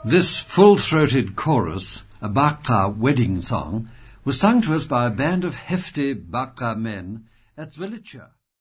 This full-throated chorus, a Baka wedding song, was sung to us by a band of hefty Baka men at Zwelitsha.